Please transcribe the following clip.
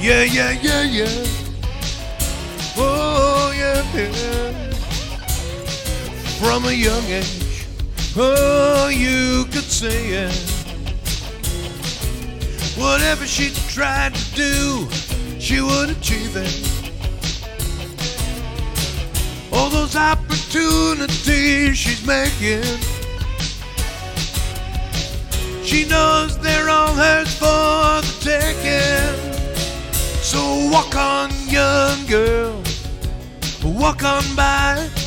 Yeah, yeah, yeah, yeah. Oh, yeah, yeah. From a young age, oh, you could say it. Whatever she tried to do, she would achieve it. All those opportunities she's making, she knows they're all hers for the taking. So walk on, young girl, walk on by.